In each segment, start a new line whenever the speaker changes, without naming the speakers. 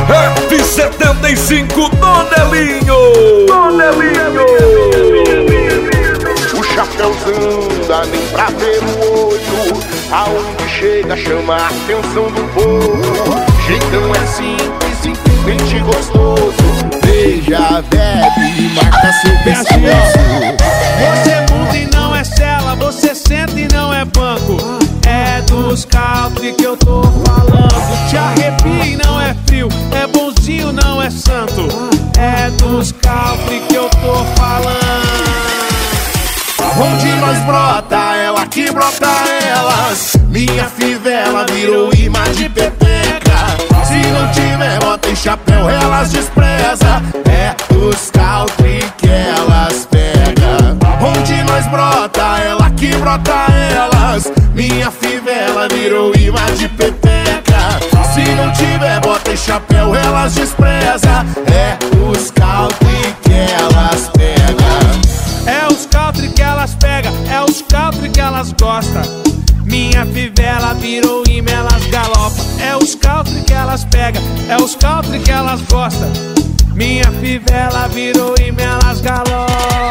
F75 Donelinho.
O chapéuzão dá nem pra ver o olho, aonde chega chama a atenção do povo. Jeitão é simples, simplesmente gostoso. Beija, bebe, marca seu pescoço.
Você muda e não é cela, você senta e não é banco. É dos country que eu tô falando. Te arrepia e não é frio, é bonzinho, não é santo. É dos country que eu tô falando.
Onde nós brota, ela que brota elas. Minha fivela virou imã de pepeca. Se não tiver bota e chapéu, elas despreza. É os country que elas pega. Onde nós brota, ela que brota elas. Minha fivela virou imã de pepeca. Se não tiver bota e chapéu, elas despreza. É os country que elas pega.
É os country que elas pegam, é os country que elas gostam. Minha fivela virou imã, elas galopam. É os country que elas pegam, é os country que elas gostam. Minha fivela virou imã, elas galopam.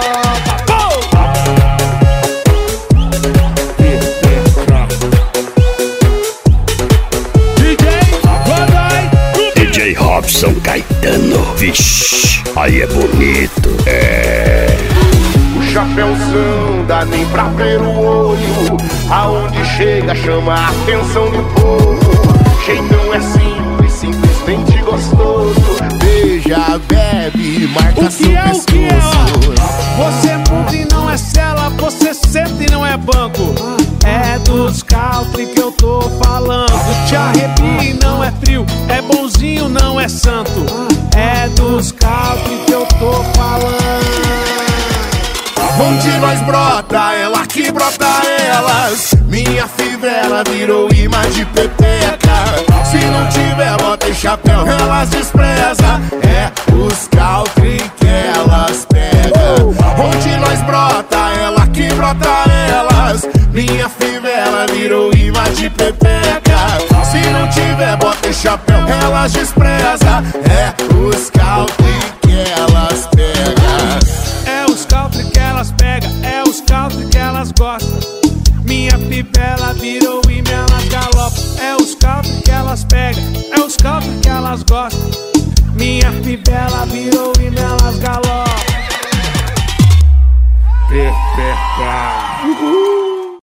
DJ Robson Caetano, vixe, aí é bonito,
O chapéuzão dá nem pra ver o olho, aonde chega chama a atenção do povo. Jeitão é simples, simplesmente gostoso. Beija, bebe, marca seu pescoço.
Você muda e não é cela, você senta e não é banco. É dos country que eu tô falando. Te arrepia e não é frio, é bonzinho, não é santo. É dos country que eu tô falando.
Onde nós brota, ela que brota elas. Minha fivela virou imã de pepeca. Se não tiver bota e chapéu, elas despreza. É os country que elas pega. Onde nós brota, ela que brota elas. Minha fivela virou imã de pepeca. Se não tiver bota e chapéu, elas despreza. É os country que elas pega.
É os country que elas pegam, é os country que elas gostam. Minha fivela virou imã, elas galopam. É os country que elas pegam, é os country que elas gostam. Minha fivela virou imã, elas galopam.
Pepeca.